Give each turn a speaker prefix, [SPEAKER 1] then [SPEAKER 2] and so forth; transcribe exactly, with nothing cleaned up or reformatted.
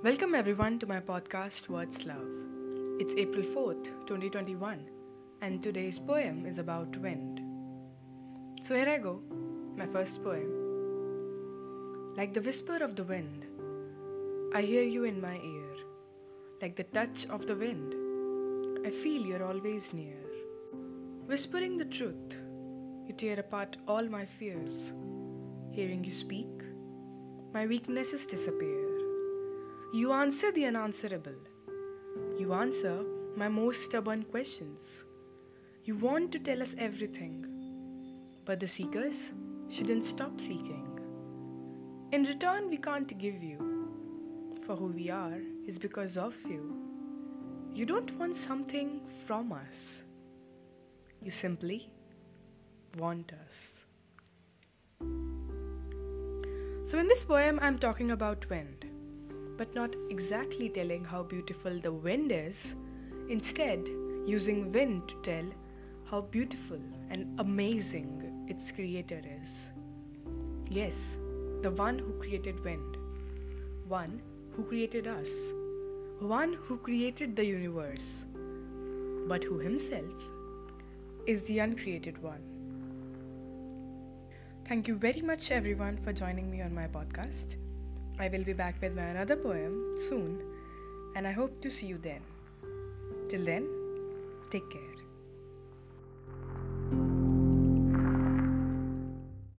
[SPEAKER 1] Welcome everyone to my podcast Words Love. It's April fourth, twenty twenty-one, and today's poem is about wind. So here I go, my first poem. Like the whisper of the wind, I hear you in my ear. Like the touch of the wind, I feel you're always near. Whispering the truth, you tear apart all my fears. Hearing you speak, my weaknesses disappear. You answer the unanswerable. You answer my most stubborn questions. You want to tell us everything, but the seekers shouldn't stop seeking. In return, we can't give you, for who we are is because of you. You don't want something from us. You simply want us. So in this poem, I'm talking about wind, but not exactly telling how beautiful the wind is, instead using wind to tell how beautiful and amazing its creator is. Yes, the one who created wind, one who created us, one who created the universe, but who himself is the uncreated one. Thank you very much everyone for joining me on my podcast. I will be back with my another poem soon, and I hope to see you then. Till then, take care.